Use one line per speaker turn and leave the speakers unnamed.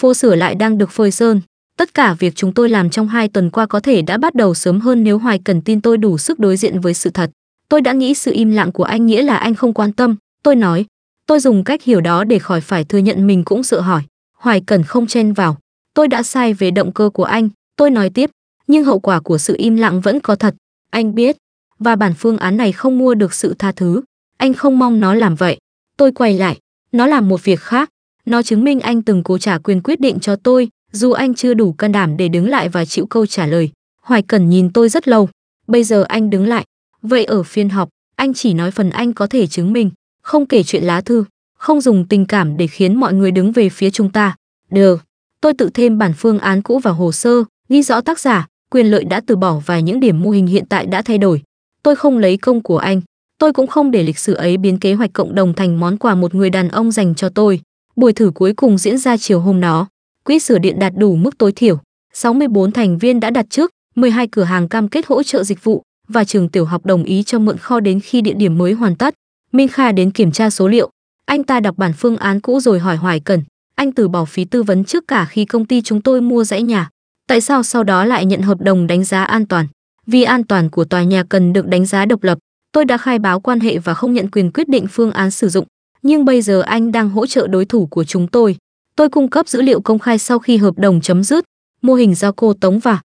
Phố sửa lại đang được phơi sơn. Tất cả việc chúng tôi làm trong 2 tuần qua có thể đã bắt đầu sớm hơn nếu Hoài Cẩn tin tôi đủ sức đối diện với sự thật. Tôi đã nghĩ sự im lặng của anh nghĩa là anh không quan tâm. Tôi nói. Tôi dùng cách hiểu đó để khỏi phải thừa nhận mình cũng sợ hỏi. Hoài Cẩn không chen vào. Tôi đã sai về động cơ của anh. Tôi nói tiếp. Nhưng hậu quả của sự im lặng vẫn có thật. Anh biết. Và bản phương án này không mua được sự tha thứ. Anh không mong nó làm vậy. Tôi quay lại. Nó làm một việc khác. Nó chứng minh anh từng cố trả quyền quyết định cho tôi, dù anh chưa đủ can đảm để đứng lại và chịu câu trả lời. Hoài Cẩn nhìn tôi rất lâu. Bây giờ anh đứng lại. Vậy ở phiên họp, anh chỉ nói phần anh có thể chứng minh, không kể chuyện lá thư, không dùng tình cảm để khiến mọi người đứng về phía chúng ta. Được. Tôi tự thêm bản phương án cũ vào hồ sơ, ghi rõ tác giả, quyền lợi đã từ bỏ và những điểm mô hình hiện tại đã thay đổi. Tôi không lấy công của anh. Tôi cũng không để lịch sử ấy biến kế hoạch cộng đồng thành món quà một người đàn ông dành cho tôi. Buổi thử cuối cùng diễn ra chiều hôm đó. Quỹ sửa điện đạt đủ mức tối thiểu. 64 thành viên đã đặt trước, 12 cửa hàng cam kết hỗ trợ dịch vụ và trường tiểu học đồng ý cho mượn kho đến khi địa điểm mới hoàn tất. Minh Kha đến kiểm tra số liệu. Anh ta đọc bản phương án cũ rồi hỏi Hoài Cẩn. Anh từ bỏ phí tư vấn trước cả khi công ty chúng tôi mua dãy nhà. Tại sao sau đó lại nhận hợp đồng đánh giá an toàn? Vì an toàn của tòa nhà cần được đánh giá độc lập. Tôi đã khai báo quan hệ và không nhận quyền quyết định phương án sử dụng. Nhưng bây giờ anh đang hỗ trợ đối thủ của chúng tôi. Tôi cung cấp dữ liệu công khai sau khi hợp đồng chấm dứt. Mô hình do cô Tống và